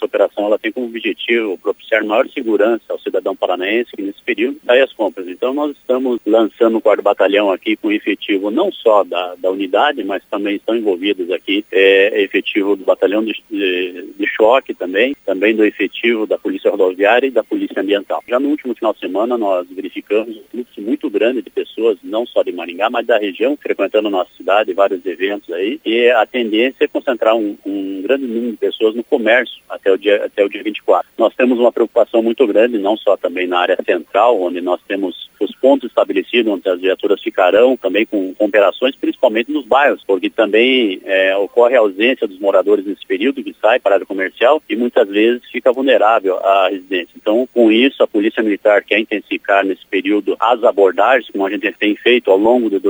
Essa operação ela tem como objetivo propiciar maior segurança ao cidadão paranaense que nesse período sai às compras. Então nós estamos lançando o 4º Batalhão aqui com efetivo não só da unidade, mas também estão envolvidos aqui efetivo do Batalhão de Choque também do efetivo da Polícia Rodoviária e da Polícia Ambiental. Já no último final de semana nós verificamos um fluxo muito grande de pessoas, não só de Maringá, mas da região, frequentando a nossa cidade, vários eventos aí, e a tendência é concentrar um grande número de pessoas no comércio até o dia 24. Nós temos uma preocupação muito grande, não só também na área central, onde nós temos os pontos estabelecidos, onde as viaturas ficarão, também com operações, principalmente nos bairros, porque também ocorre a ausência dos moradores nesse período, que sai para a área comercial e muitas vezes fica vulnerável à residência. Então, com isso, a Polícia Militar quer intensificar nesse período as abordagens, como a gente tem feito ao longo de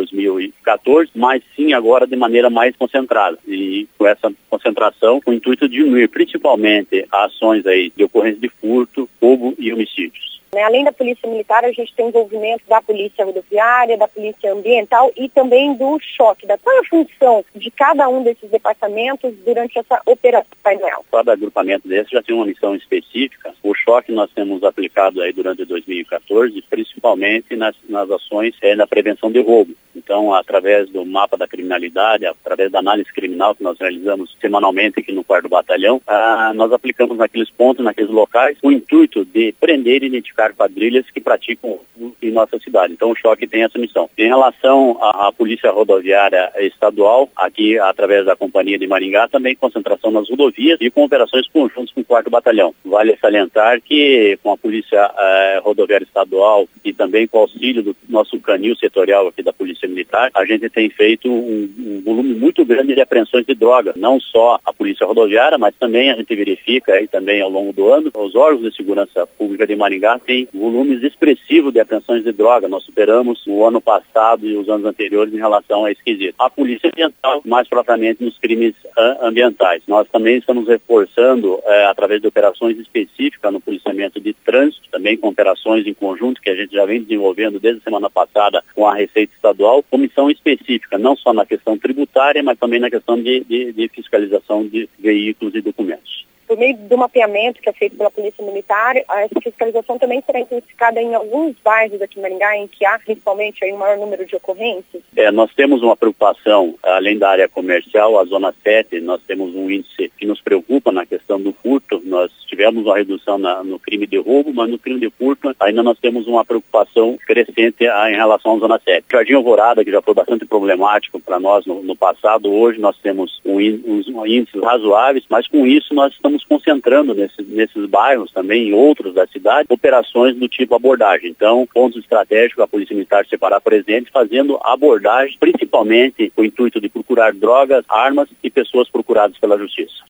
2014, mas sim agora de maneira mais concentrada. E com essa concentração, com o intuito de diminuir principalmente ações aí de ocorrência de furto, roubo e homicídios. Além da Polícia Militar, a gente tem envolvimento da Polícia Rodoviária, da Polícia Ambiental e também do Choque. Qual é a função de cada um desses departamentos durante essa operação, Manuel? Cada agrupamento desse já tem uma missão específica. O Choque nós temos aplicado aí durante 2014, principalmente nas ações na prevenção de roubo. Então, através do mapa da criminalidade, através da análise criminal que nós realizamos semanalmente aqui no 4º Batalhão, nós aplicamos naqueles pontos, naqueles locais, o intuito de prender e identificar quadrilhas que praticam em nossa cidade. Então o Choque tem essa missão. Em relação à Polícia Rodoviária Estadual, aqui através da Companhia de Maringá, também concentração nas rodovias e com operações conjuntas com o 4º Batalhão. Vale salientar que com a Polícia Rodoviária Estadual e também com o auxílio do nosso canil setorial aqui da Polícia Militar, a gente tem feito um volume muito grande de apreensões de droga. Não só a Polícia Rodoviária, mas também a gente verifica aí também ao longo do ano, os órgãos de segurança pública de Maringá tem volumes expressivos de apreensões de droga. Nós superamos o ano passado e os anos anteriores em relação a esse quesito. A Polícia Ambiental, mais propriamente nos crimes ambientais. Nós também estamos reforçando, através de operações específicas no policiamento de trânsito, também com operações em conjunto que a gente já vem desenvolvendo desde a semana passada com a Receita Estadual, com missão específica, não só na questão tributária, mas também na questão de fiscalização de veículos e documentos. Por meio do mapeamento que é feito pela Polícia Militar, essa fiscalização também será intensificada em alguns bairros aqui em Maringá, em que há principalmente aí um maior número de ocorrências? Nós temos uma preocupação, além da área comercial, a Zona 7, nós temos um índice que nos preocupa na questão do furto. Nós tivemos uma redução no crime de roubo, mas no crime de furto ainda nós temos uma preocupação crescente em relação à Zona 7. Jardim Alvorada, que já foi bastante problemático para nós no passado, hoje nós temos uns índices razoáveis, mas com isso nós estamos concentrando nesses bairros também, em outros da cidade, operações do tipo abordagem. Então, pontos estratégicos, a Polícia Militar separar presente, fazendo abordagem, principalmente com o intuito de procurar drogas, armas e pessoas procuradas pela Justiça.